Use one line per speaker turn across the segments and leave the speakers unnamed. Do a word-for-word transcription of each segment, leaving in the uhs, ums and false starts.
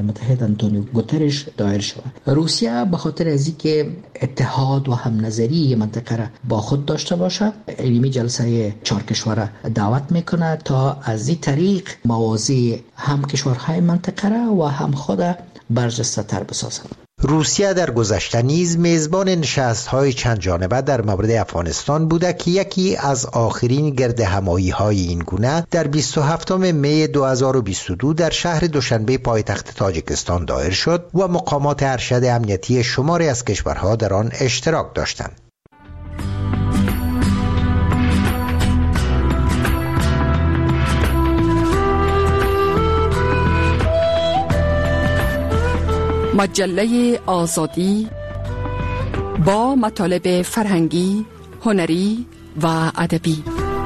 متحد انتونیو گوترش دایر شود. روسیه به خاطر از اینکه اتحاد و هم نظری منطقه را با خود داشته باشه، علمی جلسه چهار کشور دعوت میکنه تا از این طریق موازی هم کشورهای منطقه را و هم خود برجسته تر بسازد.
روسیه در گذشته نیز میزبان نشست‌های چند جانبه در مورد افغانستان بوده که یکی از آخرین گرد همایی‌های این گونه در بیست و هفتم می دو هزار و بیست و دو در شهر دوشنبه پایتخت تاجیکستان دایر شد و مقامات ارشد امنیتی شماری از کشورها در آن اشتراک داشتند.
مجله آزادی با مطالب فرهنگی، هنری و ادبی.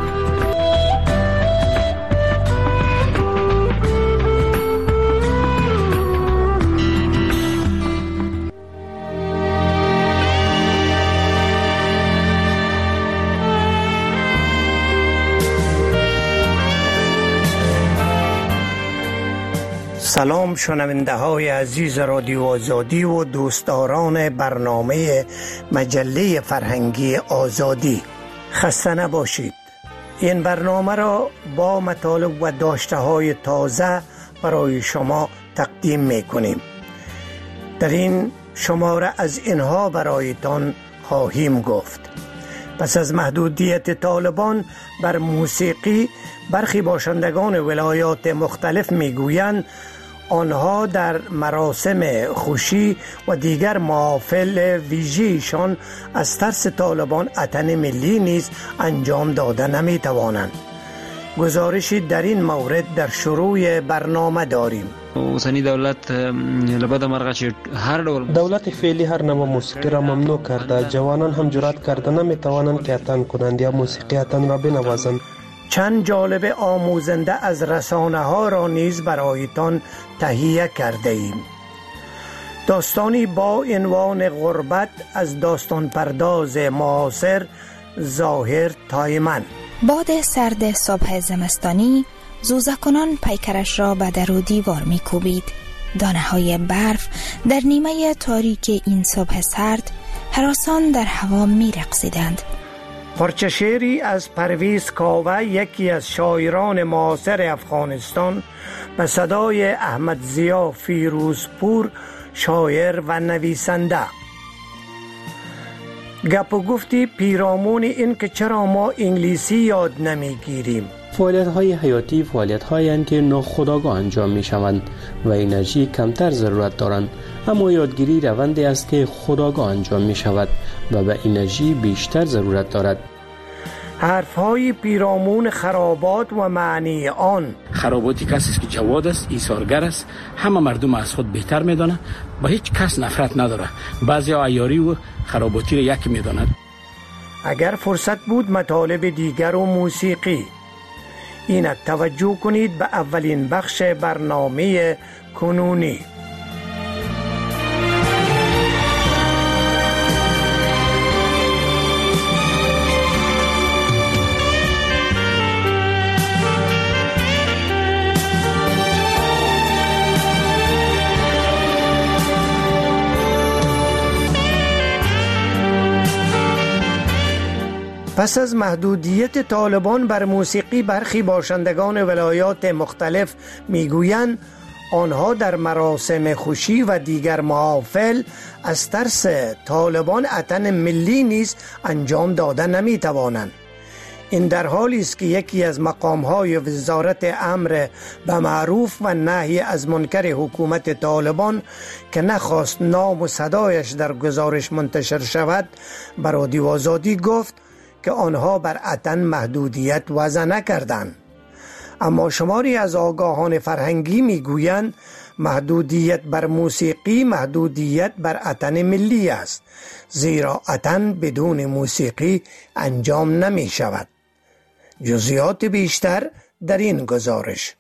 سلام شنونده های عزیز رادیو آزادی و دوستداران برنامه مجله فرهنگی آزادی، خسته نباشید. این برنامه را با مطالب و داشته های تازه برای شما تقدیم می کنیم. در این شماره از اینها برایتان خواهیم گفت. پس از محدودیت طالبان بر موسیقی، برخی باشندگان ولایات مختلف میگویند آنها در مراسم خوشی و دیگر محافل ویژه‌شان از ترس طالبان اتن ملی نیز انجام داده نمی توانند. گزارشی در این مورد در شروع برنامه داریم.
اوسنی دولت لبد مرغه چې هر ډول
دولت فعلی هر نوع موسیقی را ممنوع کرده. جوانان هم جرأت کرده نمی توانند که اتن کنند یا موسیقی اتن را بنوازند.
چند جالب آموزنده از رسانه ها را نیز برایتان تهیه کرده ایم. داستانی با عنوان غربت از داستان پرداز معاصر ظاهر تایمن.
باد سرد صبح زمستانی زوزکنان پیکرش را به در و دیوار می کوبید. دانه های برف در نیمه تاریک این صبح سرد هراسان در هوا می رقصیدند.
پارچه شعری از پرویز کاوه، یکی از شاعران معاصر افغانستان، به صدای احمد ضیا فیروزپور، شاعر و نویسنده. گپ و گفتی پیرامون این که چرا ما انگلیسی یاد نمیگیریم.
فعالیت‌های حیاتی فعالیت‌هایی هستند که ناخودآگاه انجام می‌شوند و انرژی کمتر ضرورت دارند، اما یادگیری روندی است که خودآگاه انجام می‌شود و به انرژی بیشتر ضرورت دارد.
حرف‌های پیرامون خرابات و معنی آن.
خراباتی کسی است که جواد است، ایثارگر است، همه مردم از خود بهتر می‌داند، با هیچ کس نفرت نداره. بعضی عیاری و خراباتی را یکی می‌داند.
اگر فرصت بود مطالب دیگر و موسیقی. اینک توجه کنید به اولین بخش برنامه کنونی. پس از محدودیت طالبان بر موسیقی، برخی باشندگان ولایات مختلف میگویند آنها در مراسم خوشی و دیگر محافل از ترس طالبان اتن ملی نیز انجام داده نمیتوانند. این در حالی است که یکی از مقام‌های وزارت امر به معروف و نهی از منکر حکومت طالبان که نخواست نام و صدایش در گزارش منتشر شود، به رادیو آزادی گفت که آنها بر اتن محدودیت وضع نکردند. اما شماری از آگاهان فرهنگی میگویند محدودیت بر موسیقی محدودیت بر اتن ملی است، زیرا اتن بدون موسیقی انجام نمی شود. جزئیات بیشتر در این گزارش.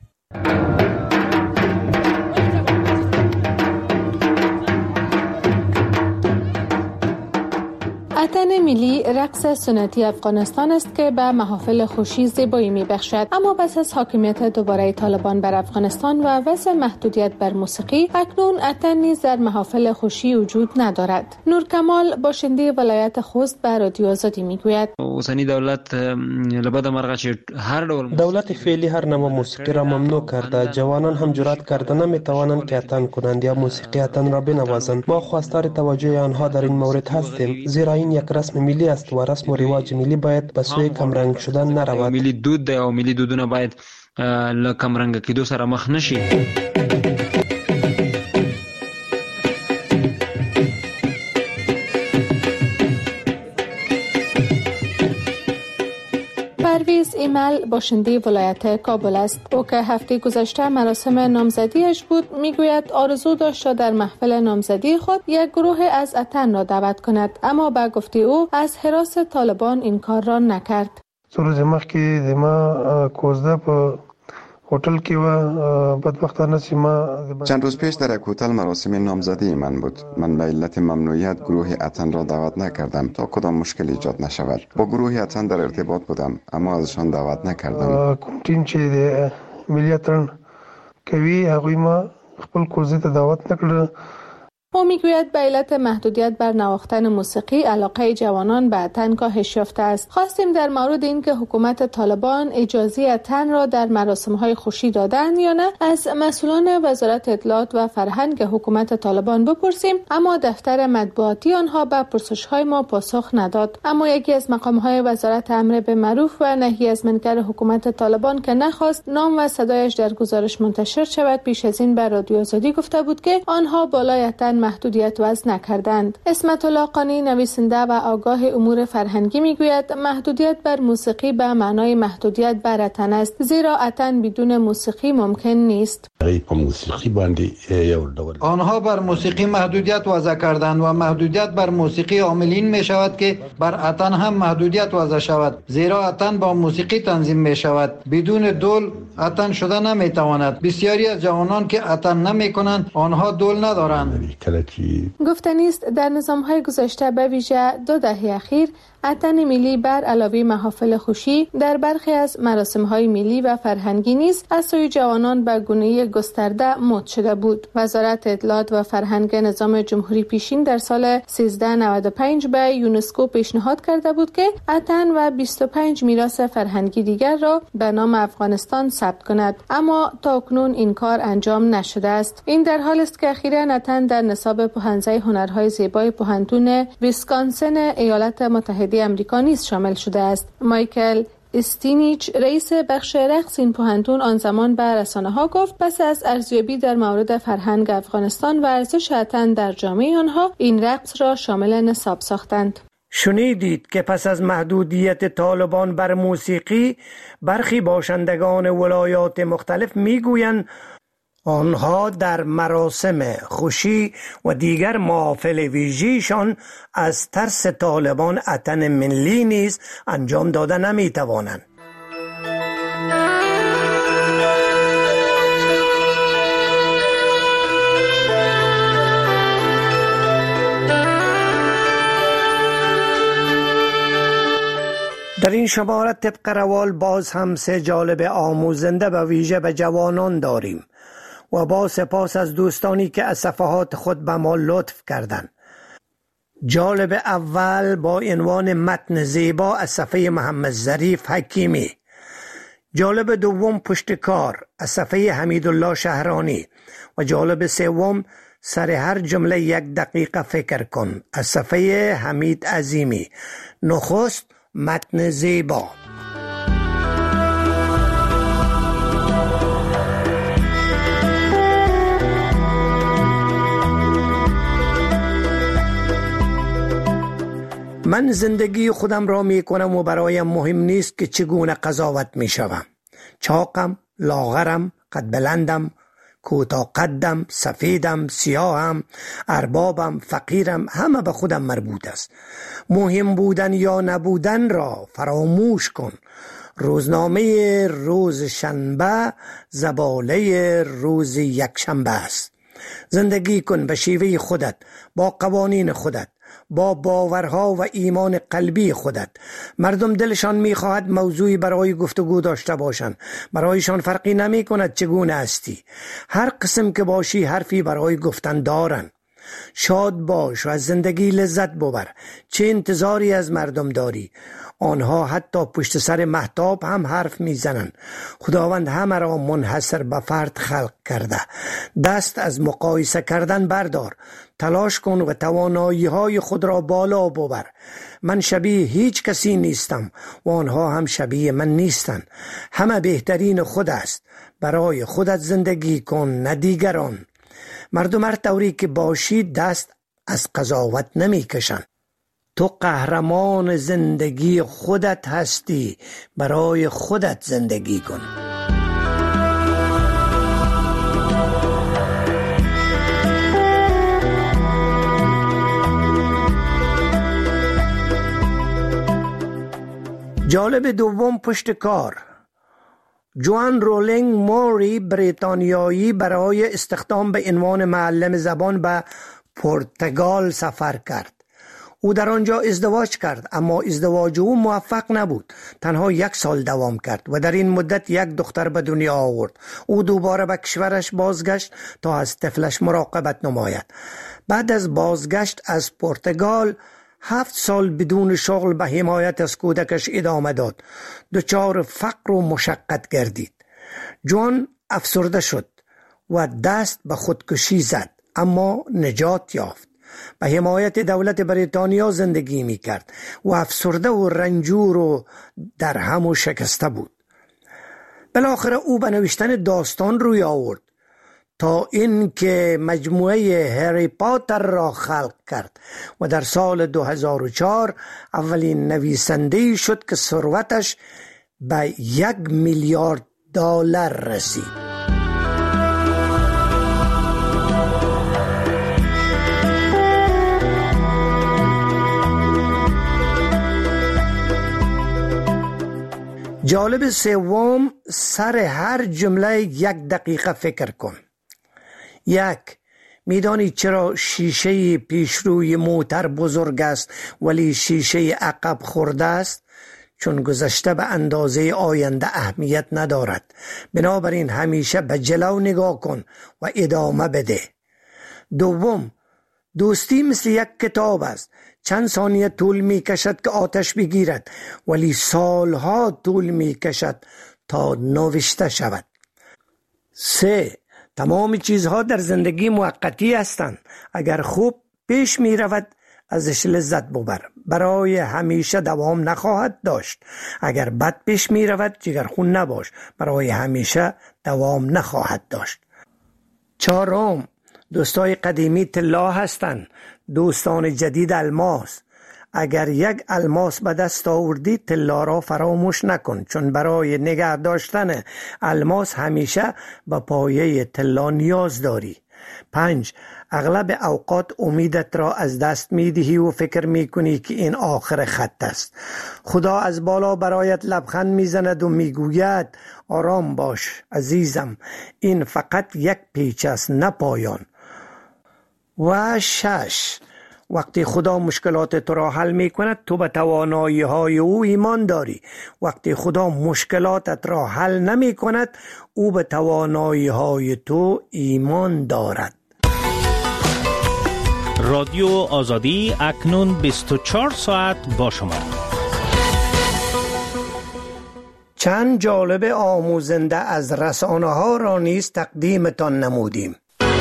اتن اتن ملی رقص سنتی افغانستان است که به محافل خوشی زیبایی می‌بخشد، اما پس از حاکمیت دوباره طالبان بر افغانستان و وضع محدودیت بر موسیقی، اکنون اتن نیز در محافل خوشی وجود ندارد. نور کمال باشنده ولایت خوست به رادیو آزادی میگوید
اوسنی دولت لبد مرغه چې هر ډول
دولت فعلی هر نوع موسیقی را ممنوع کرده. جوانان هم جرأت کرده نمیتوانند که اتن کنند یا موسیقی اتن را بنوازند. ما خواستار توجه آنها در این مورد هستیم، زیرا این یک رسم ملی است و رسم و رواج ملی باید به سوی کمرنگ شدن نرود.
ملی دود دی او ملی دودونه باید له کمرنګ کېدو سره مخ نشي.
پرویز ایمل باشنده ولایت کابل است. او که هفته گذشته مراسم نامزدیش بود، میگوید آرزو داشت در محفل نامزدی خود یک گروه از اتن را دعوت کند، اما با گفته او از هراس طالبان این کار را نکرد.
سروز مخکې د ما کوزده په هتل کې و بدبختانه سیما
چند روز پیش در یک هتل مراسم نامزدی من بود. من به علت ممنوعیت گروه اتن را دعوت نکردم تا کدام مشکل ایجاد نشود. با گروه اتن در ارتباط بودم اما ازشان دعوت نکردم.
کومټین چې د ملي اتن کوي هغوی ما خپل کوزده ته دعوت نکړ.
او میگوید به علت محدودیت بر نواختن موسیقی علاقه جوانان به اتن کاهش یافته است. خواستیم در مورد اینکه حکومت طالبان اجازه اتن را در مراسم‌های خوشی دادند یا نه از مسئولان وزارت اطلاعات و فرهنگ حکومت طالبان بپرسیم، اما دفتر مطبوعاتی آنها به پرسش‌های ما پاسخ نداد. اما یکی از مقام‌های وزارت امر به معروف و نهی از منکر حکومت طالبان که نخواست نام و صدایش در گزارش منتشر شود، پیش از این به رادیو آزادی گفته بود که آنها بالای اتن محدودیت وضع نکردند. اسمت الله قانی نویسنده و آگاه امور فرهنگی میگوید محدودیت بر موسیقی به معنای محدودیت بر اتن است، زیرا اتن بدون موسیقی ممکن نیست.
آنها بر موسیقی محدودیت وضع کردند و محدودیت بر موسیقی عاملین می شود که بر اتن هم محدودیت وضع شود، زیرا اتن با موسیقی تنظیم می شود. بدون دول اتن شده نمی تواند. بسیاری از جوانان که اتن نمی کنند آنها دول ندارند.
گفتنی است در نظام‌های گذشته به ویژه دو دهه اخیر اتن ملی بر علاوه محافل خوشی در برخی از مراسم‌های ملی و فرهنگی نیز از سوی جوانان به گونه گسترده مد شده بود. وزارت اطلاعات و فرهنگ نظام جمهوری پیشین در سال سیزده نود و پنج به یونسکو پیشنهاد کرده بود که اتن و بیست و پنج میراث فرهنگی دیگر را به نام افغانستان ثبت کند، اما تاکنون این کار انجام نشده است. این در حالی است که اخیراً اتن در نصاب پوهنځی هنرهای زیبای پوهنتون ویسکانسن ایالات متحده امریکا نیز شامل شده است. مایکل استینیچ رئیس بخش رقص این پوهنتون آن زمان به رسانه‌ها گفت پس از ارزیابی در مورد فرهنگ افغانستان و ارزش اتن در جامعه آنها این رقص را شامل نصاب ساختند.
شنیدید که پس از محدودیت طالبان بر موسیقی، برخی باشندگان ولایات مختلف میگویند آنها در مراسم خوشی و دیگر محافل ویژه‌شان از ترس طالبان اتن ملی نیز انجام داده نمی‌توانند. در این شماره طبق روال باز هم سه جالب آموزنده به ویژه به جوانان داریم و با سپاس از دوستانی که از صفحات خود به ما لطف کردند. جالب اول با عنوان متن زیبا از صفحه محمد ظریف حکیمی. جالب دوم پشتکار از صفحه حمیدالله شهرانی و جالب سوم سر هر جمله یک دقیقه فکر کن از صفحه حمید عظیمی. نخست متن زیبا. من زندگی خودم را می کنم و برایم مهم نیست که چگونه قضاوت می شوم. چاقم، لاغرم، قد بلندم، کوتاه قدم، سفیدم، سیاهم، اربابم، فقیرم، همه به خودم مربوط است. مهم بودن یا نبودن را فراموش کن. روزنامه روز شنبه زباله روز یک شنبه است. زندگی کن به شیوه خودت، با قوانین خودت، با باورها و ایمان قلبی خودت. مردم دلشان میخواهد موضوعی برای گفتگو داشته باشند. برایشان فرقی نمی کند چگونه هستی. هر قسم که باشی حرفی برای گفتن دارند. شاد باش و از زندگی لذت ببر. چه انتظاری از مردم داری؟ آنها حتی پشت سر مهتاب هم حرف میزنند. خداوند همه را منحصر به فرد خلق کرده. دست از مقایسه کردن بردار. تلاش کن و توانایی های خود را بالا ببر. من شبیه هیچ کسی نیستم و آنها هم شبیه من نیستند. همه بهترین خود است. برای خودت زندگی کن، نه دیگران. مردم هر طوری که باشی دست از قضاوت نمی کشند. تو قهرمان زندگی خودت هستی. برای خودت زندگی کن. جالب دوم پشت کار. جوان رولینگ موری بریتانیایی برای استخدام به عنوان معلم زبان به پرتغال سفر کرد. او در آنجا ازدواج کرد، اما ازدواج او موفق نبود. تنها یک سال دوام کرد و در این مدت یک دختر به دنیا آورد. او دوباره به کشورش بازگشت تا از طفلش مراقبت نماید. بعد از بازگشت از پرتغال هفت سال بدون شغل به حمایت از کودکش ادامه داد. دچار فقر و مشقت گردید. جوان افسرده شد و دست به خودکشی زد، اما نجات یافت. به حمایت دولت بریتانیا زندگی می کرد و افسرده و رنجور و در هم و شکسته بود. بالاخره او به نوشتن داستان روی آورد تا این که مجموعه هری پاتر را خلق کرد و در سال دو هزار و چهار اولین نویسنده‌ای شد که ثروتش به یک میلیارد دلار رسید. جالب سوم، سر هر جمله یک دقیقه فکر کن. یک، میدانی چرا شیشه پیشروی موتر بزرگ است ولی شیشه عقب خورده است؟ چون گذشته به اندازه آینده اهمیت ندارد. بنابراین همیشه به جلو نگاه کن و ادامه بده. دوم، دوستی مثل یک کتاب است. چند ثانیه طول می کشد که آتش بگیرد ولی سالها طول می کشد تا نوشته شود. سه، تمام چیزها در زندگی موقتی هستند. اگر خوب پیش می رود ازش لذت ببر. برای همیشه دوام نخواهد داشت. اگر بد پیش می رود جگرخون نباش. برای همیشه دوام نخواهد داشت. چهارم، دوستای قدیمی طلا هستند، دوستان جدید الماس. اگر یک الماس به دست آوردی طلا را فراموش نکن، چون برای نگه داشتن الماس همیشه به پایه طلا نیاز داری. پنج، اغلب اوقات امیدت را از دست می دهی و فکر می کنی که این آخر خط است. خدا از بالا برایت لبخند می زند و می گوید آرام باش عزیزم، این فقط یک پیچ است نه پایان. و شش، وقتی خدا مشکلات تو را حل می کند تو به توانایی های او ایمان داری. وقتی خدا مشکلاتت را حل نمی کند او به توانایی های تو ایمان دارد.
رادیو آزادی اکنون بیست و چهار ساعت با شما.
چند جالب آموزنده از رسانه ها را نیز تقدیمتان نمودیم.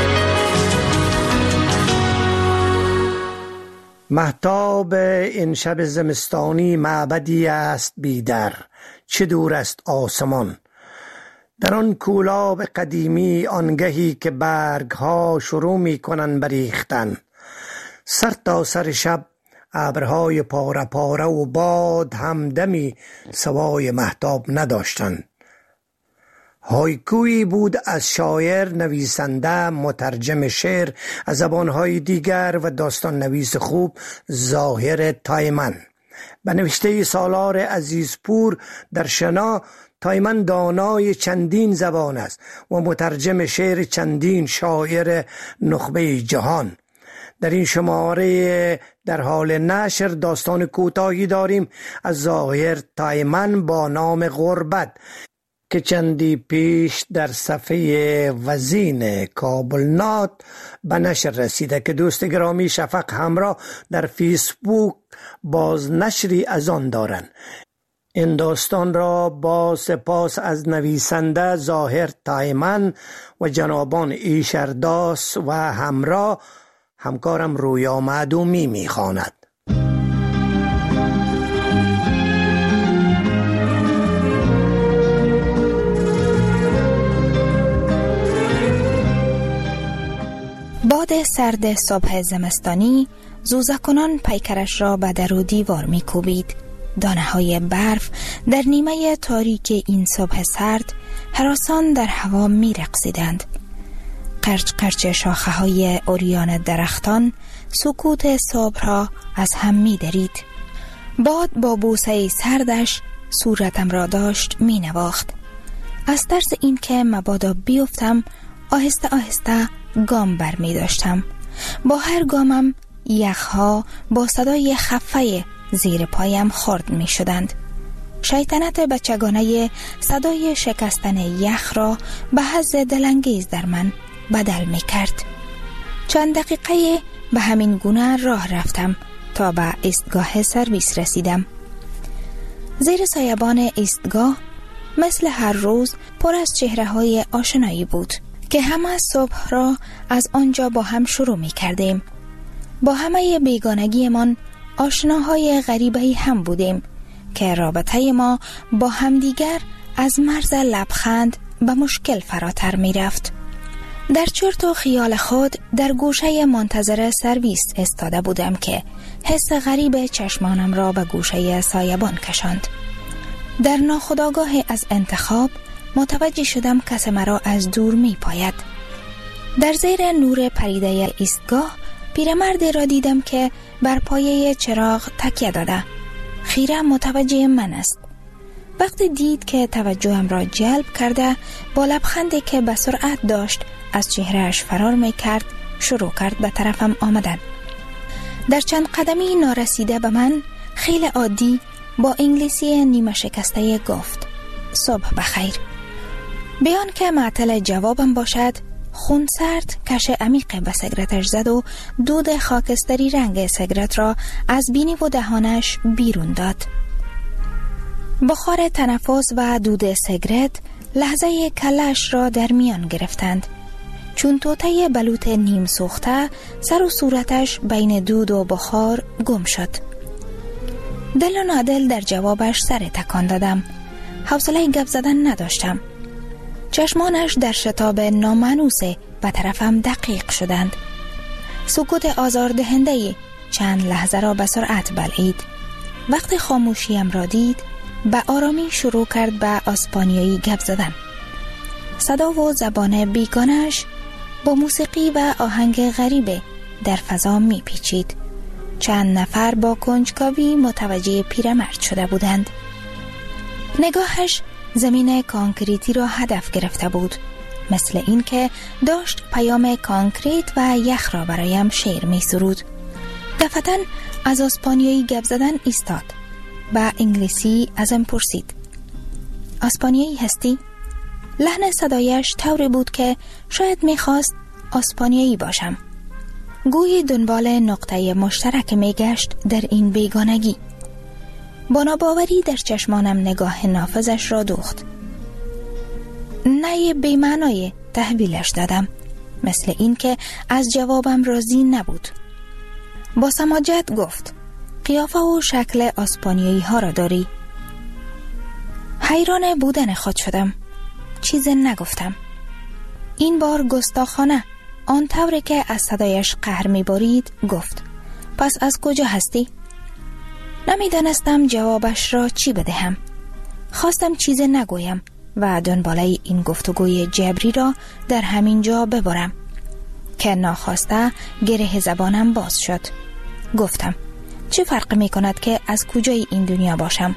مهتاب این شب زمستانی معبدی است بیدر، چه دور است آسمان. در آن کولاب قدیمی آنگهی که برگ ها شروع می کنن بریختن، سر تا سر شب ابرهای پاره پاره و باد همدمی سوای مهتاب نداشتند. هایکویی بود از شاعر، نویسنده، مترجم شعر از زبانهای دیگر و داستان نویس خوب ظاهر تایمن. به نوشته سالار عزیزپور در شنا، تایمن دانای چندین زبان است و مترجم شعر چندین شاعر نخبه جهان. در این شماره در حال نشر داستان کوتاهی داریم از ظاهر تایمن با نام غربت که چندی پیش در صفحه وزین کابلنات به نشر رسیده که دوست گرامی شفق همراه در فیسبوک باز نشری از آن دارند. این داستان را با سپاس از نویسنده ظاهر تایمن و جنابان ایشرداس و همراه همکارم رویا معدومی می‌خواند.
باد سرد صبح زمستانی زوزکونان پیکرش را به در و دیوار می کوبید. دانه های برف در نیمه تاریک این صبح سرد هراسان در هوا می رقصیدند. قرچ قرچ شاخه های اوریان درختان سکوت صبح را از هم می درید. باد با بوسه سردش صورتم را داشت می نواخت. از ترس این که مبادا بیفتم آهسته آهسته گام بر می داشتم. با هر گامم یخها با صدای خفه زیر پایم خرد می شدند. شیطنت بچگانه صدای شکستن یخ را به حظ دلانگیز در من بدل می کرد. چند دقیقه به همین گونه راه رفتم تا به ایستگاه سرویس رسیدم. زیر سایبان ایستگاه مثل هر روز پر از چهره های آشنایی بود که همه صبح را از آنجا با هم شروع می کردیم. با همه بیگانگی من آشناهای غریبه‌ای هم بودیم که رابطه ما با همدیگر از مرز لبخند به مشکل فراتر می رفت. در چرت و خیال خود در گوشه منتظر سرویس استاده بودم که حس غریب چشمانم را به گوشه سایبان کشاند. در ناخودآگاه از انتخاب متوجه شدم کس مرا از دور می پاید. در زیر نور پریده ایستگاه پیرمردی را دیدم که بر پایه چراغ تکیه داده. خیره متوجه من است. وقتی دید که توجهم را جلب کرده با لبخندی که به سرعت داشت از چهرهش فرار می کرد شروع کرد به طرفم آمدن. در چند قدمی نارسیده به من خیلی عادی با انگلیسی نیمه شکسته گفت صبح بخیر. بیان که معطل جوابم باشد خون سرد کش عمیق به سیگارتش زد و دود خاکستری رنگ سیگارت را از بینی و دهانش بیرون داد. بخار تنفس و دود سیگارت لحظه کلش را در میان گرفتند. چون توته بلوط نیم سوخته سر و صورتش بین دود و بخار گم شد. دل و نادل در جوابش سر تکان دادم. حوصله گپ زدن نداشتم. چشمانش در شتاب نامانوسه به طرفم دقیق شدند. سکوت آزاردهنده‌ای چند لحظه را به سرعت بلعید. وقتی خاموشیم را دید به آرامی شروع کرد به اسپانیایی گپ زدن. صدا و زبان بیگانش با موسیقی و آهنگ غریبه در فضا می پیچید. چند نفر با کنجکاوی متوجه پیرمرد شده بودند. نگاهش زمین کانکریتی را هدف گرفته بود، مثل این که داشت پیام کانکریت و یخ را برایم شعر می سرود. دفعتاً از اسپانیایی گپ زدن ایستاد. با انگلیسی ازم پرسید اسپانیایی هستی؟ لحن صدایش طوری بود که شاید میخواست اسپانیایی باشم. گویی دنبال نقطه مشترک میگشت در این بیگانگی. با ناباوری در چشمانم نگاه نافذش را دوخت. نه بی‌معنای تحویلش دادم، مثل این که از جوابم راضی نبود. با سماجت گفت قیافه و شکل اسپانیایی ها را داری؟ حیران بودن خود شدم. چیز نگفتم. این بار گستاخانه آن طوری که از صدایش قهر می‌بارید گفت پس از کجا هستی؟ نمیدانستم جوابش را چی بدهم. خواستم چیز نگویم و دنباله این گفتگوی جبری را در همین جا ببرم که ناخواسته گره زبانم باز شد. گفتم چه فرق می کند که از کجای این دنیا باشم؟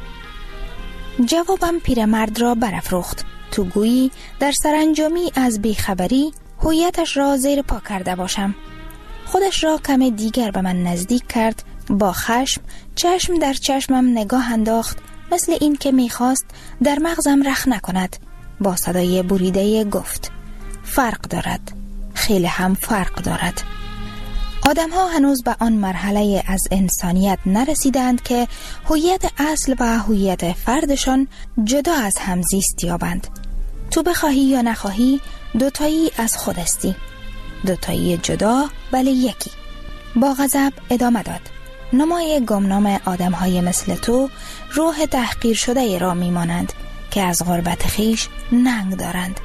جوابم پیرمرد را برافروخت. تو گویی در سرانجامی از بیخبری هویتش را زیر پا کرده باشم. خودش را کم دیگر به من نزدیک کرد، با خشم چشم در چشمم نگاه انداخت، مثل این که میخواست در مغزم رخ نکند. با صدای بریده گفت: فرق دارد، خیلی هم فرق دارد. آدم ها هنوز به آن مرحله از انسانیت نرسیدند که هویت اصل و هویت فردشان جدا از هم زیست یابند. تو بخواهی یا نخواهی دوتایی از خود استی، دوتایی جدا ولی یکی. با غضب ادامه داد: نمای گمنام آدم های مثل تو روح تحقیر شده را میمانند که از غربت خیش ننگ دارند.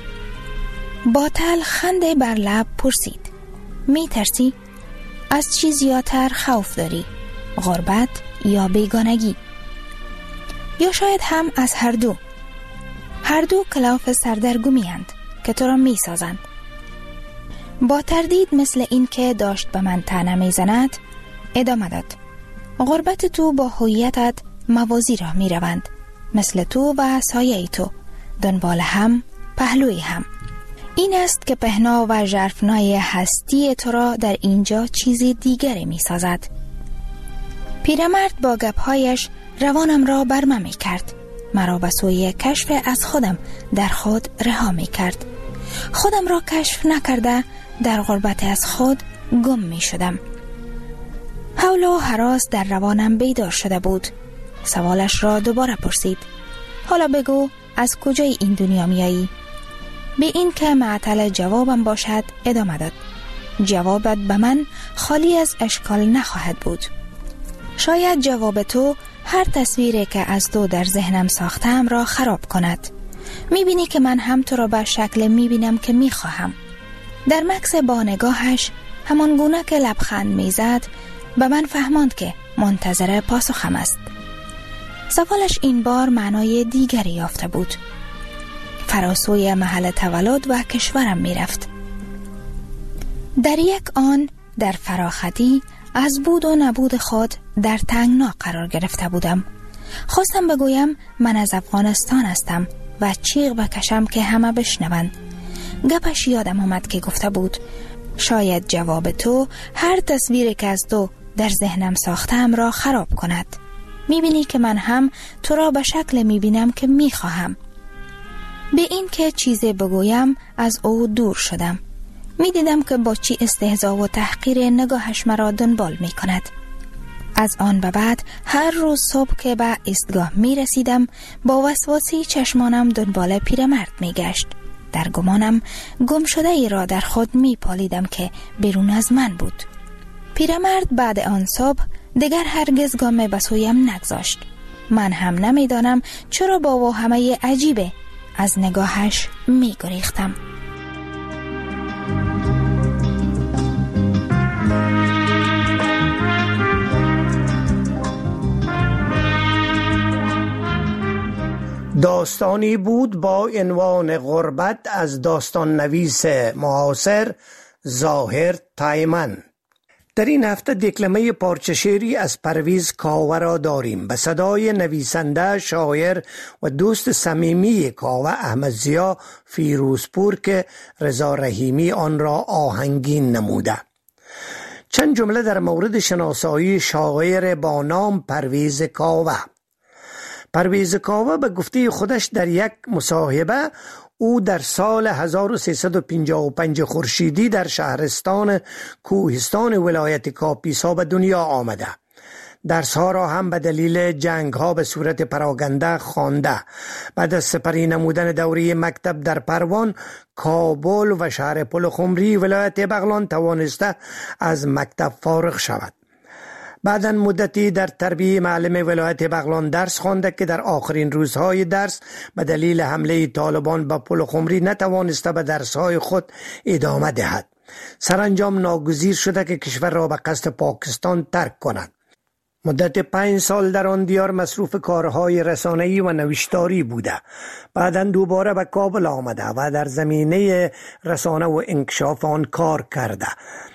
با تلخنده بر لب پرسید: می ترسی؟ از چی زیادتر خوف داری؟ غربت یا بیگانگی؟ یا شاید هم از هر دو؟ هر دو کلاف سردرگمی هستند که تو را می سازند. با تردید مثل این که داشت به من طعنه می زند ادامه داد: غربت تو با هویتت موازی راه می روند، مثل تو و سایه تو، دنبال هم، پهلوی هم. این است که پهنا و ژرفنای هستی تو را در اینجا چیزی دیگری می سازد. پیرمرد با گپهایش روانم را برمه می کرد، مرا به سوی کشف از خودم در خود رها می کرد. خودم را کشف نکرده در غربت از خود گم می شدم. حول و هراس در روانم بیدار شده بود. سوالش را دوباره پرسید: حالا بگو از کجای این دنیا می آیی؟ به این که معطل جوابم باشد ادامه داد: جوابت به من خالی از اشکال نخواهد بود. شاید جواب تو هر تصویری که از تو در ذهنم ساختم را خراب کند. میبینی که من هم تو را به شکل میبینم که میخواهم. در مکس با نگاهش همان گونه که لبخند میزد به من فهماند که منتظر پاسخم است. سوالش این بار معنای دیگری یافته بود. فراسوی محل تولد و کشورم میرفت. در یک آن در فراختی از بود و نبود خود در تنگنا قرار گرفته بودم. خواستم بگویم من از افغانستان هستم و چیغ بکشم که همه بشنوند. گپش یادم آمد که گفته بود: شاید جواب تو هر تصویری که از تو در ذهنم ساختم را خراب کند. میبینی که من هم تو را به شکل میبینم که میخواهم. به این که چیزی بگویم از او دور شدم. میدیدم که با چی استهزا و تحقیر نگاهش مرا دنبال میکند. از آن به بعد هر روز صبح که به ایستگاه می رسیدم با وسواسی چشمانم دنبال پیرمرد می گشت. در گمانم گم شده ای را در خود می پالیدم که بیرون از من بود. پیرمرد بعد آن صبح دیگر هرگز گام به سویم نگذاشت. من هم نمی دانم چرا با وهمه عجیبه از نگاهش می گریختم.
داستانی بود با عنوان غربت از داستان نویس معاصر ظاهر تایمن. در این هفته دکلمه پارچه شعری از پرویز کاوه را داریم به صدای نویسنده، شاعر و دوست صمیمی کاوه احمد ضیا فیروزپور که رضا رحیمی آن را آهنگین نموده. چند جمله در مورد شناسایی شاعر با نام پرویز کاوه. پرویز کاوه به گفته خودش در یک مصاحبه او در سال هزار و سیصد و پنجاه و پنج خورشیدی در شهرستان کوهستان ولایت کاپیسا به دنیا آمده. درسها را هم به دلیل جنگ ها به صورت پراگنده خوانده. بعد از سپری نمودن دوره مکتب در پروان، کابل و شهر پلخمری ولایت بغلان توانسته از مکتب فارغ شود. بعداً مدتی در تربیه معلم ولایت بغلان درس خوانده که در آخرین روزهای درس به دلیل حمله طالبان به پلخمری نتوانسته به درسهای خود ادامه دهد. سرانجام ناگزیر شده که کشور را به قصد پاکستان ترک کند. مدت پنج سال در آن دیار مصروف کارهای رسانه‌ای و نوشتاری بوده. بعداً دوباره به کابل آمده و در زمینه رسانه و انکشاف آن کار کرده.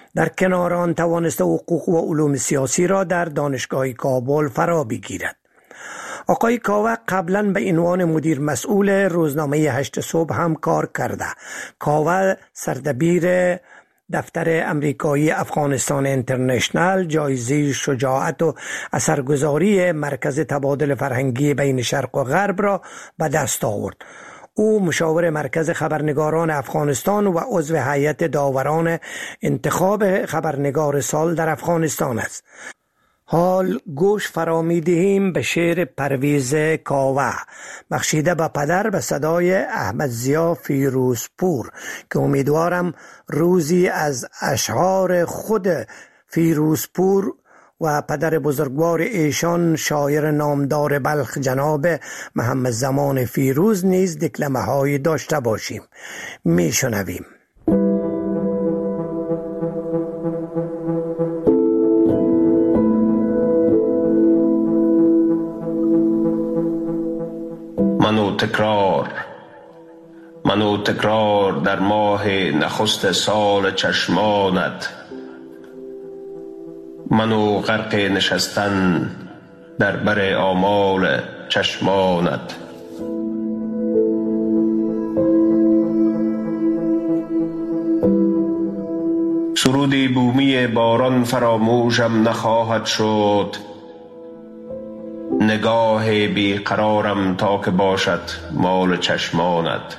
در کنار آن توانسته حقوق و علوم سیاسی را در دانشگاه کابل فرا بگیرد. آقای کاوه قبلا به عنوان مدیر مسئول روزنامه هشت صبح هم کار کرده. کاوه سردبیر دفتر امریکایی افغانستان اینترنشنال، جایزه شجاعت و اثرگذاری مرکز تبادل فرهنگی بین شرق و غرب را به دست آورد. او مشاور مرکز خبرنگاران افغانستان و عضو هیئت داوران انتخاب خبرنگار سال در افغانستان است. حال گوش فرا می‌دهیم به شعر پرویز کاوه بخشیده به پدر به صدای احمد ضیا فیروزپور که امیدوارم روزی از اشعار خود فیروزپور و پدر بزرگوار ایشان شاعر نامدار بلخ جناب محمد زمان فیروز نیز دکلمه های داشته باشیم. میشنویم.
منو تکرار منو تکرار در ماه نخست سال چشمانت، منو غرق نشستن در بر آمال چشمانت. سرودی بومی باران فراموشم نخواهد شد، نگاه بیقرارم تا که باشد مال چشمانت.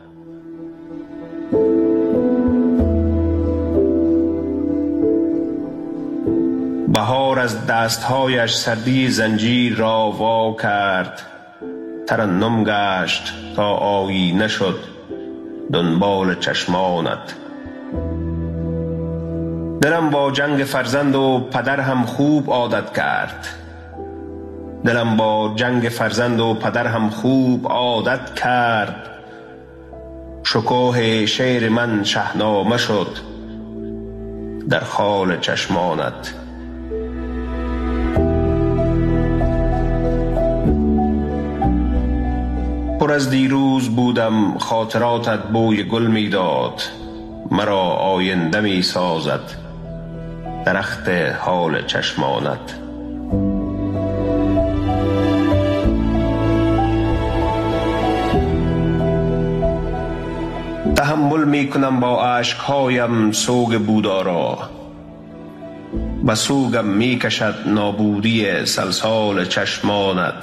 بهار از دستهایش سردی زنجیر را وا کرد، ترنم گشت تا آیینه شد دنبال چشمانت. دلم با جنگ فرزند و پدر هم خوب عادت کرد، دلم با جنگ فرزند و پدر هم خوب عادت کرد. شکوه شعر من شهنامه شد در خال چشمانت. پر از دیروز بودم خاطراتت بوی گل میداد، مرا آینده می سازد درخت حال چشمانت. تحمل می کنم با اشکهایم سوگ بودارا، به سوگم می کشد نابودی سلسال چشمانت.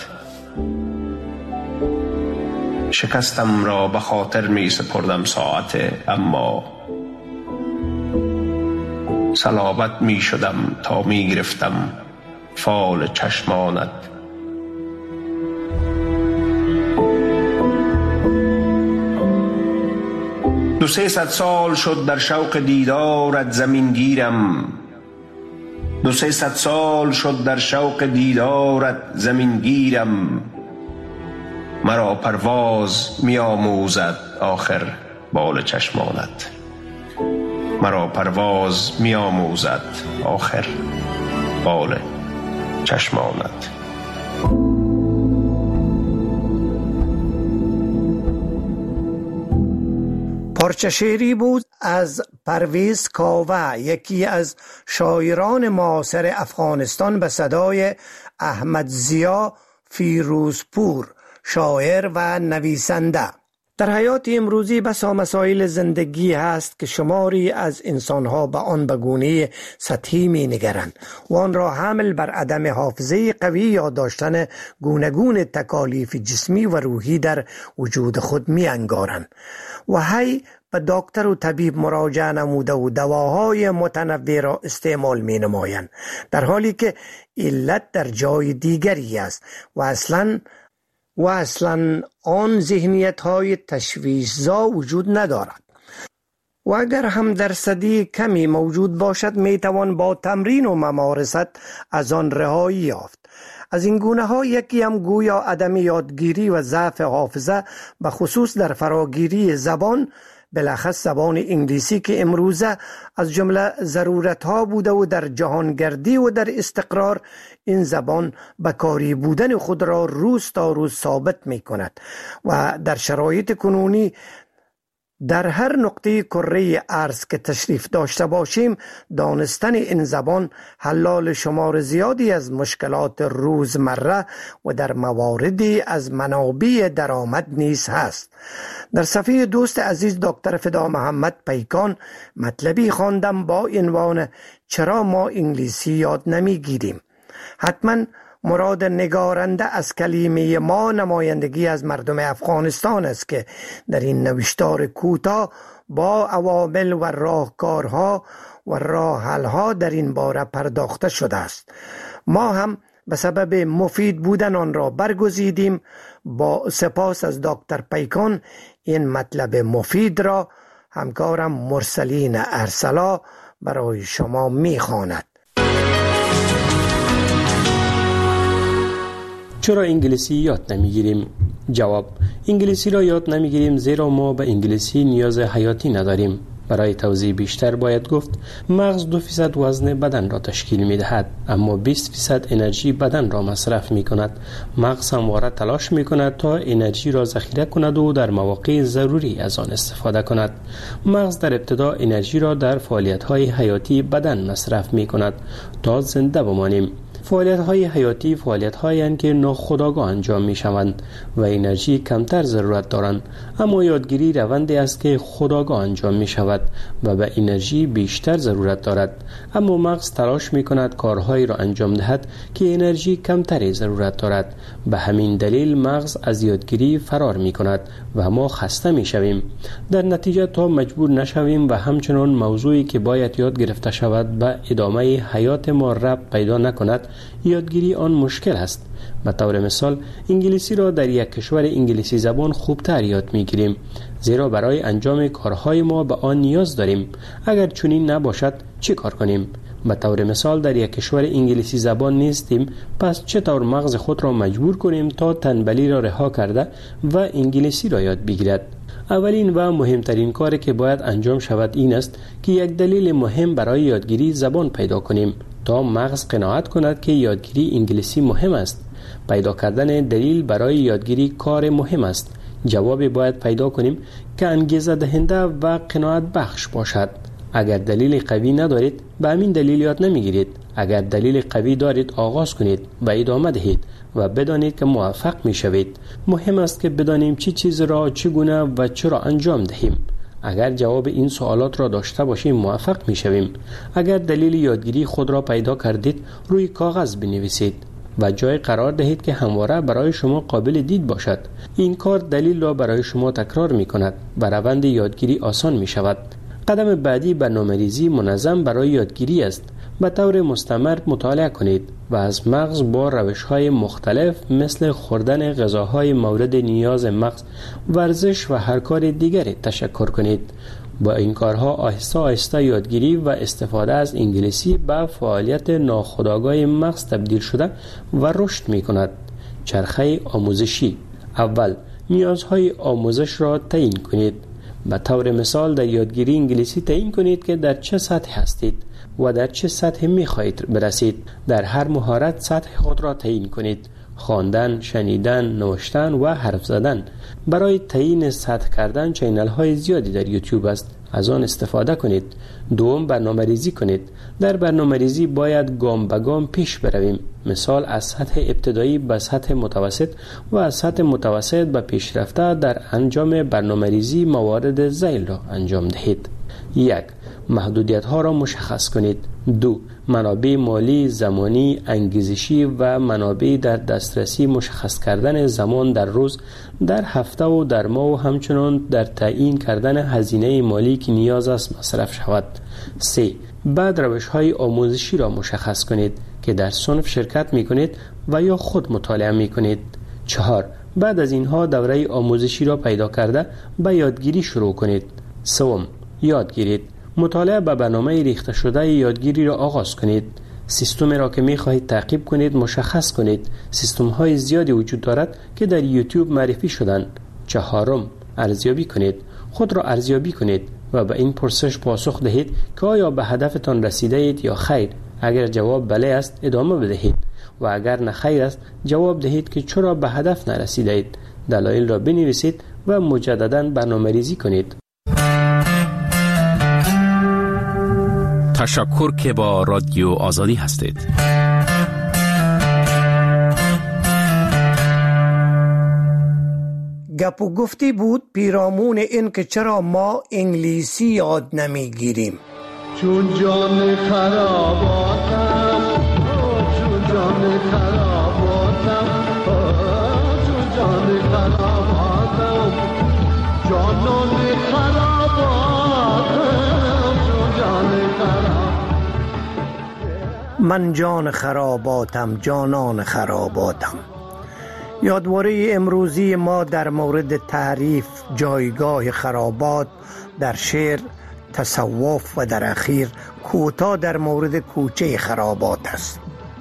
شکستم را به خاطر می سپردم ساعت، اما صلابت می شدم تا می گرفتم فال چشمانت. دو سه ست سال شد در شوق دیدارت زمین گیرم، دو سه ست سال شد در شوق دیدارت زمین گیرم. مرا پرواز می آموزد آخر بال چشمانت، مرا پرواز می آموزد آخر بال چشمانت.
پارچه شعری بود از پرویز کاوه، یکی از شاعران معاصر افغانستان به صدای احمد ضیا فیروزپور، شاعر و نویسنده. در حیات امروزی بسا مسائل زندگی هست که شماری از انسانها به آن به گونه سطحی می نگرند و آن را حمل بر عدم حافظه قوی یا داشتن گوناگون تکالیف جسمی و روحی در وجود خود می انگارند و هی به دکتر و طبیب مراجعه نموده و دواهای متنوع را استعمال می نمایند، در حالی که علت در جای دیگری است و اصلاً و اصلا آن ذهنیت های تشویش‌زا وجود ندارد و اگر هم درصدی کمی موجود باشد می توان با تمرین و ممارست از آن رهایی یافت. از این گونه ها یکی هم گویا عدم یادگیری و ضعف حافظه، به خصوص در فراگیری زبان، بلخص زبان انگلیسی که امروزه از جمله ضرورت ها بوده و در جهانگردی و در استقرار این زبان بکاری بودن خود را روز تا روز ثابت می کند و در شرایط کنونی در هر نقطه کره ارض که تشریف داشته باشیم، دانستن این زبان حلال شمار زیادی از مشکلات روزمره و در مواردی از منابع درآمد نیز هست. در صفحه دوست عزیز دکتر فدا محمد پیکان مطلبی خواندم با عنوان چرا ما انگلیسی یاد نمیگیریم. حتما مراد نگارنده از کلمه ما نمایندگی از مردم افغانستان است که در این نوشتار کوتاه با عوامل و راهکارها و راه حل‌ها در این باره پرداخته شده است. ما هم به سبب مفید بودن آن را برگزیدیم. با سپاس از دکتر پیکان این مطلب مفید را همکارم مرسلین ارسلا برای شما می‌خواند.
چرا انگلیسی یاد نمیگیریم؟ جواب: انگلیسی را یاد نمیگیریم زیرا ما به انگلیسی نیاز حیاتی نداریم. برای توضیح بیشتر باید گفت مغز دو فیصد وزن بدن را تشکیل می دهد، اما بیست فیصد انرژی بدن را مصرف می کند. مغز همواره تلاش می کند تا انرژی را ذخیره کند و در مواقع ضروری از آن استفاده کند. مغز در ابتدا انرژی را در فعالیت های حیاتی بدن مصرف می کند تا زنده بمانیم. فعالیت های حیاتی فعالیت هایی هستند که ناخودآگاه انجام می شوند و انرژی کمتر ضرورت دارند، اما یادگیری روندی است که خودآگاه انجام می شود و به انرژی بیشتر ضرورت دارد، اما مغز تلاش می کند کارهایی را انجام دهد که انرژی کمتری ضرورت دارد. به همین دلیل مغز از یادگیری فرار می کند و ما خسته می شویم. در نتیجه تا مجبور نشویم و همچنان موضوعی که باید یاد گرفته شود به ادامه حیات ما ربط پیدا نکند، یادگیری آن مشکل است. به طور مثال انگلیسی را در یک کشور انگلیسی زبان خوبتر یاد میگیریم زیرا برای انجام کارهای ما به آن نیاز داریم. اگر چنین نباشد چه کار کنیم؟ به طور مثال در یک کشور انگلیسی زبان نیستیم، پس چطور مغز خود را مجبور کنیم تا تنبلی را رها کرده و انگلیسی را یاد بگیرد؟ اولین و مهمترین کاری که باید انجام شود این است که یک دلیل مهم برای یادگیری زبان پیدا کنیم تا مغز قناعت کند که یادگیری انگلیسی مهم است. پیدا کردن دلیل برای یادگیری کار مهم است. جوابی باید پیدا کنیم که انگیزه دهنده و قناعت بخش باشد. اگر دلیل قوی ندارید به همین دلیل یاد نمیگیرید. اگر دلیل قوی دارید آغاز کنید و ادامه دهید و بدانید که موفق میشوید. مهم است که بدانیم چی چیز را چگونه و چرا انجام دهیم. اگر جواب این سوالات را داشته باشیم موفق میشویم. اگر دلیل یادگیری خود را پیدا کردید روی کاغذ بنویسید و جای قرار دهید که همواره برای شما قابل دید باشد. این کار دلیل را برای شما تکرار می کند و روند یادگیری آسان می شود. قدم بعدی برنامه‌ریزی منظم برای یادگیری است. به طور مستمر مطالعه کنید و از مغز با روش‌های مختلف مثل خوردن غذاهای مورد نیاز مغز، ورزش و هر کار دیگری تشکر کنید. با این کارها آهسته آهسته یادگیری و استفاده از انگلیسی به فعالیت ناخودآگاه مغز تبدیل شده و رشد می کند. چرخه آموزشی: اول نیازهای آموزش را تعیین کنید. به طور مثال در یادگیری انگلیسی تعیین کنید که در چه سطح هستید و در چه سطح می خواهید برسید. در هر مهارت سطح خود را تعیین کنید: خواندن، شنیدن، نوشتن و حرف زدن. برای تعیین سطح کردن چینل های زیادی در یوتیوب است، از آن استفاده کنید. دوم برنامه ریزی کنید. در برنامه ریزی باید گام به گام پیش برویم. مثال از سطح ابتدایی به سطح متوسط و از سطح متوسط به پیشرفته در انجام برنامه ریزی موارد ذیل را انجام دهید. یک محدودیت ها را مشخص کنید. دو منابع مالی، زمانی، انگیزشی و منابع در دسترسی مشخص کردن زمان در روز، در هفته و در ماه و همچنان در تعیین کردن هزینه مالی که نیاز است مصرف شود. سه بعد روش های آموزشی را مشخص کنید که در صنف شرکت می کنید و یا خود مطالعه می کنید. چهار بعد از اینها دوره آموزشی را پیدا کرده به یادگیری شروع کنید. سوم یاد گیرید. مطالعه به برنامه ریخته شده یادگیری را آغاز کنید. سیستمی را که می خواهید تعقیب کنید مشخص کنید. سیستم های زیادی وجود دارد که در یوتیوب معرفی شدند. چهارم ارزیابی کنید. خود را ارزیابی کنید و به این پرسش پاسخ دهید که آیا به هدفتان رسیده اید یا خیر. اگر جواب بله است ادامه بدهید و اگر نه خیر است جواب دهید که چرا به هدف نرسیده اید. دلایل را بنویسید و مجددا برنامه‌ریزی کنید.
تشکر که با رادیو آزادی هستید.
گپ و گفتی بود پیرامون این که چرا ما انگلیسی یاد نمیگیریم.
چون جان خراباتم، چون جان خراباتم، چون جان خراباتم، جانان خراباتم، چون جان خراباتم.
من جان خراباتم، جانان خراباتم. یادواره امروزی ما در مورد تعریف جایگاه خرابات در شعر، تصوف و در اخیر کوتاه در مورد کوچه خرابات است.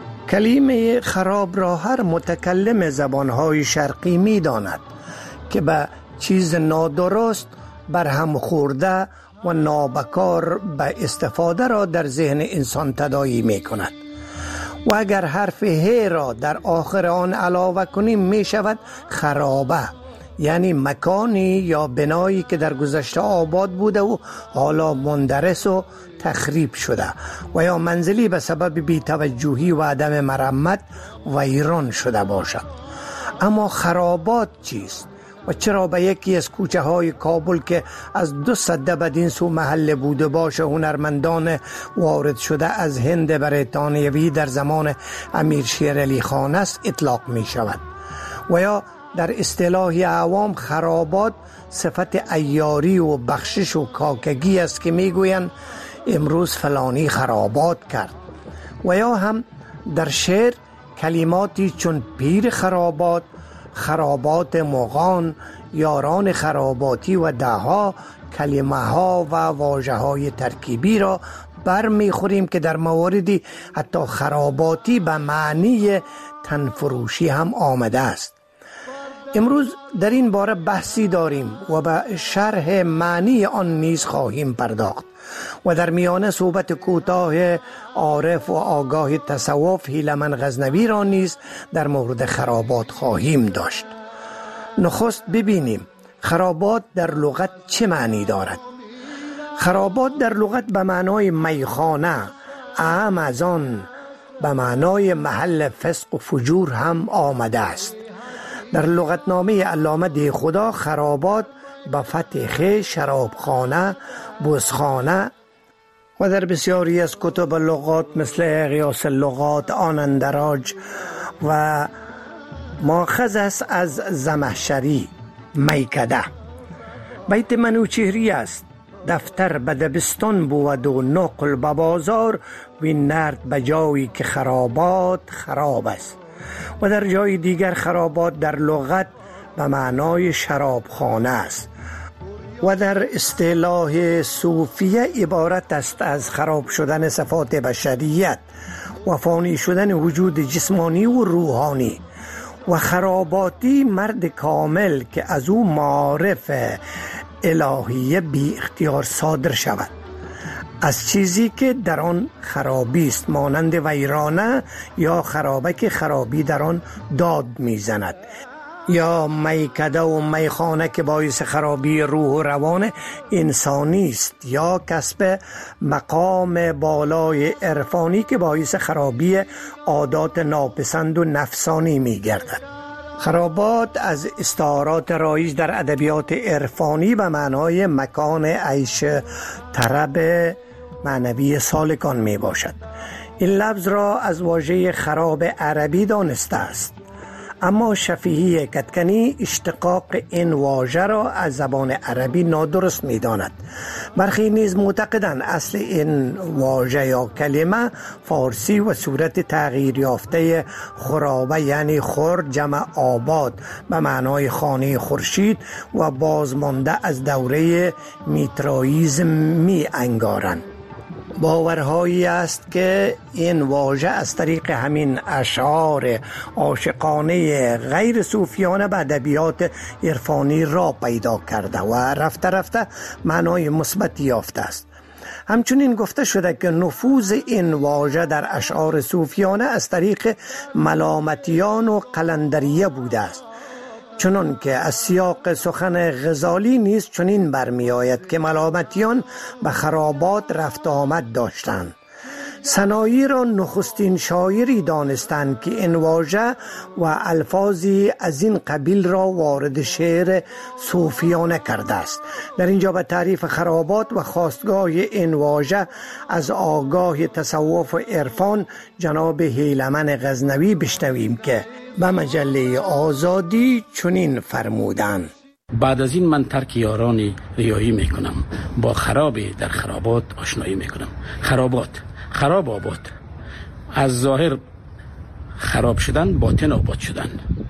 کلمه خراب را هر متکلم زبانهای شرقی می داند که به چیز نادرست برهم خورده و نابکار به استفاده را در ذهن انسان تداعی می کند و اگر حرف ه را در آخر آن علاوه کنیم می شود خرابه، یعنی مکانی یا بنایی که در گذشته آباد بوده و حالا مندرس و تخریب شده و یا منزلی به سبب بی‌توجهی و عدم مرمت ویران شده باشد. اما خرابات چیست و چرا به یکی از کوچه های کابل که از دو سده بدین سو محل بوده باشه هنرمندان وارد شده از هند بریتانیوی در زمان امیر شیر علی خان است اطلاق می شود و یا در اصطلاح عوام خرابات صفت عیاری و بخشش و کاکگی است که میگویند امروز فلانی خرابات کرد و یا هم در شعر کلماتی چون پیر خرابات، خرابات مغان، یاران خراباتی و دهها کلمه ها و واژه های ترکیبی را بر میخوریم که در مواردی حتی خراباتی به معنی تنفروشی هم آمده است. امروز در این باره بحثی داریم و به شرح معنی آن نیز خواهیم پرداخت و در میانه صحبت کوتاه عارف و آگاه تصوف هیلمن غزنوی را نیز در مورد خرابات خواهیم داشت. نخست ببینیم خرابات در لغت چه معنی دارد. خرابات در لغت به معنای میخانه، اهم از آن به معنای محل فسق و فجور هم آمده است. در لغتنامه علامه دیخدا خرابات به فتح خ شرابخانه، بزخانه و در بسیاری از کتب لغات مثل قیاس اللغات، آنندراج و ماخذ است از زمخشری میکده. بیت منوچهری است: دفتر به دبستان بود و نقل به بازار، وین نرد به جایی که خرابات خراب است. و در جای دیگر خرابات در لغت به معنای شرابخانه است و در اصطلاح صوفیه عبارت است از خراب شدن صفات بشریت و فانی شدن وجود جسمانی و روحانی. و خراباتی مرد کامل که از او معارف الهیه بی اختیار صادر شود از چیزی که در آن خرابی است، مانند ویرانه یا خرابه که خرابی در آن داد میزند، یا میکده و میخانه که باعث خرابی روح و روان انسانی است، یا کسب مقام بالای عرفانی که باعث خرابی عادات ناپسند و نفسانی میگردد. خرابات از استعارات رایج در ادبیات عرفانی به معنای مکان عیش طرب معنوی سالکان می باشد. این لفظ را از واژه خراب عربی دانسته است، اما شفیعی کدکنی اشتقاق این واژه را از زبان عربی نادرست می داند. برخی نیز معتقدند اصل این واژه یا کلمه فارسی و صورت تغییر یافته خرابه یعنی خور جمع آباد به معنای خانه خورشید و بازمانده از دوره میترائیسم می انگارند. باورهایی است که این واژه از طریق همین اشعار عاشقانه غیر صوفیانه به ادبیات عرفانی را پیدا کرده و رفته رفته معنای مثبت یافته است. همچنین گفته شده که نفوذ این واژه در اشعار صوفیانه از طریق ملامتیان و قلندریه بوده است چنان که از سیاق سخن غزالی نیز چنین برمی آید که ملامتیان به خرابات رفت آمد داشتند. سنایی را نخستین شاعری دانستند که این واژه و الفاظی از این قبیل را وارد شعر صوفیانه کرده است. در اینجا به تعریف خرابات و خاستگاه این واژه از آگاه تصوف و عرفان جناب هیلمن غزنوی بشنویم که به مجله آزادی چنین فرمودند:
بعد از این من ترک یارانی ریایی میکنم، با خراب در خرابات آشنایی میکنم. خرابات، خراب آباد، از ظاهر خراب شدن باطن آباد شدن،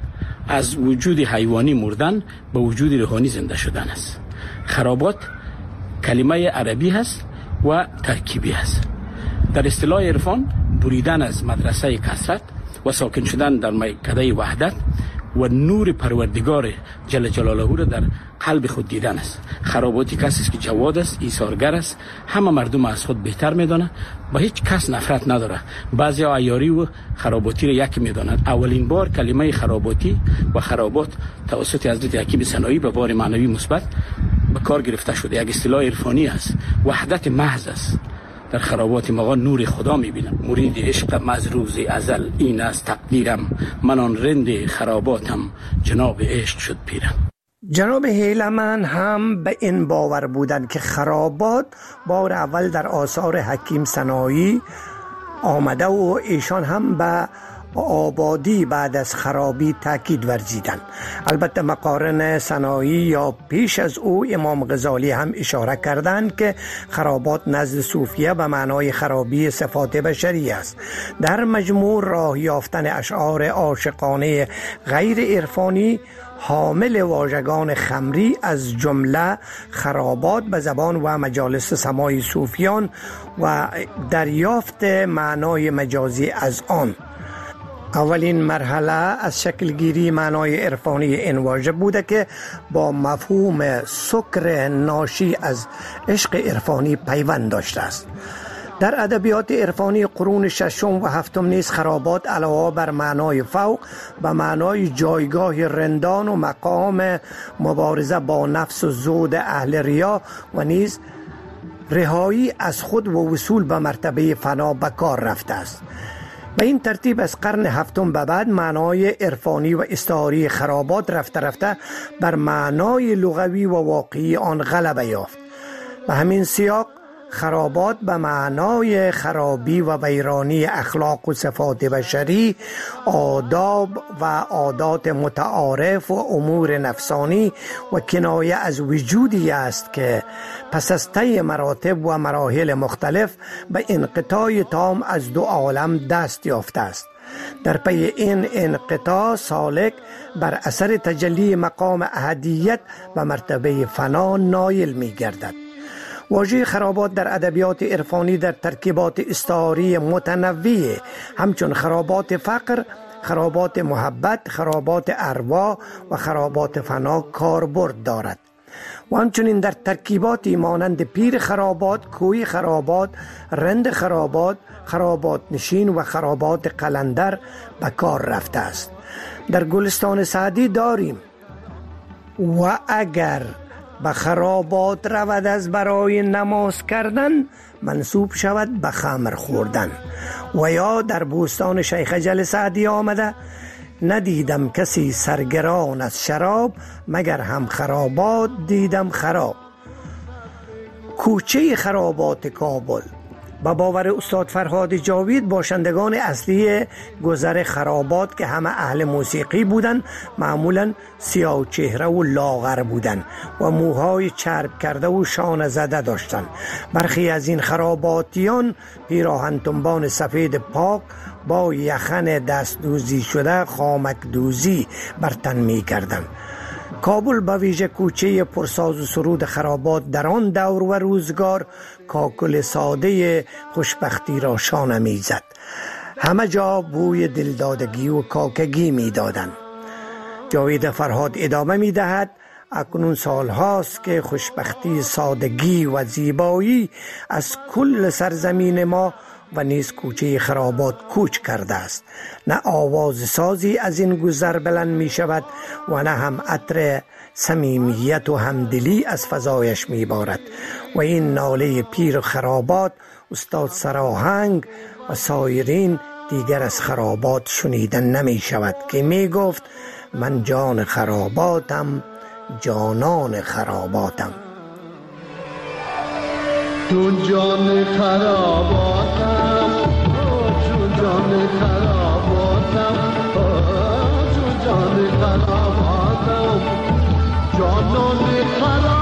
از وجود حیوانی مردن به وجود روحانی زنده شدن است. خرابات کلمه عربی هست و ترکیبی هست. در اصطلاح عرفان بریدن از مدرسه کثرت و ساکن شدن در میکده وحدت و نور پروردگار جل جلاله را در قلب خود دیدن است. خراباتی کسی است که جواد است، ایثارگر است، همه مردم از خود بهتر میدانه، با هیچ کس نفرت نداره. بعضی عیاری و خراباتی را یکی میدانند. اولین بار کلمه خراباتی و خرابات توسط حضرت حکیم سنایی به بار معنوی مثبت به کار گرفته شده. یک اصطلاح عرفانی است، وحدت محض است. در خرابات مغا نور خدا میبینم. مرید عشق مزروز ازل این است تقدیرم، من آن رند خراباتم جناب عشق شد پیرم.
جناب هیلمن هم به این باور بودند که خرابات بار اول در آثار حکیم سنایی آمده و ایشان هم به آبادی بعد از خرابی تاکید ورزیدند. البته مقارن سنایی یا پیش از او امام غزالی هم اشاره کردند که خرابات نزد صوفیه به معنای خرابی صفات بشری است. در مجموع راه یافتن اشعار عاشقانه غیر عرفانی حامل واژگان خمری از جمله خرابات به زبان و مجالس سماعی صوفیان و دریافت معنای مجازی از آن. اولین مرحله از شکلگیری معنای عرفانی این واژه بوده که با مفهوم سکر ناشی از عشق عرفانی پیوند داشته است. در ادبیات عرفانی قرون ششم و هفتم نیز خرابات علاوه بر معنای فوق به معنای جایگاه رندان و مقام مبارزه با نفس و زود اهل ریا و نیز رهایی از خود و وصول به مرتبه فنا به کار رفته است. به این ترتیب از قرن هفتم به بعد معنای عرفانی و استعاری خرابات رفته رفته بر معنای لغوی و واقعی آن غلبه یافت. به همین سیاق خرابات به معنای خرابی و ویرانی اخلاق و صفات بشری، آداب و عادات متعارف و امور نفسانی و کنایه از وجودی است که پس از طی مراتب و مراحل مختلف به انقطاع تام از دو عالم دست یافته است. در پی این انقطاع سالک بر اثر تجلی مقام احدیت و مرتبه فنا نایل می گردد. واژه خرابات در ادبیات عرفانی در ترکیبات استعاری متنوع همچون خرابات فقر، خرابات محبت، خرابات ارواح و خرابات فنا کاربرد دارد و همچنین در ترکیباتی مانند پیر خرابات، کوی خرابات، رند خرابات، خرابات نشین و خرابات قلندر به کار رفته است. در گلستان سعدی داریم: و اگر به خرابات رود از برای نماز کردن منسوب شود به خمر خوردن. و یا در بوستان شیخ جل سعدی آمده: ندیدم کسی سرگران از شراب مگر هم خرابات دیدم خراب. کوچه خرابات کابل با باور استاد فرهاد جاوید باشندگان اصلی گذر خرابات که همه اهل موسیقی بودند معمولا سیاه چهره و لاغر بودند و موهای چرب کرده و شانه زده داشتند. برخی از این خراباتیان پیراهن تنبان سفید پاک با یخن دست دوزی شده خامک دوزی بر تن می کردند. کابل به ویژه کوچه پرساز و سرود خرابات در آن دور و روزگار کاکل ساده خوشبختی را شانه میزد. همه جا بوی دلدادگی و کاکگی میدادند. جاوید فرهاد ادامه میدهد: اکنون سال هاست که خوشبختی، سادگی و زیبایی از کل سرزمین ما و نیز کوچه خرابات کوچ کرده است. نه آواز سازی از این گذر بلند می شود و نه هم عطر صمیمیت و همدلی از فضایش می بارد و این ناله پیر خرابات استاد سراهنگ و سایرین دیگر از خرابات شنیدن نمی شود که می گفت من جان خراباتم، جانان خراباتم.
چون جان خراباتم، چون جان خراباتم، چون جان خراباتم، جانان خراباتم.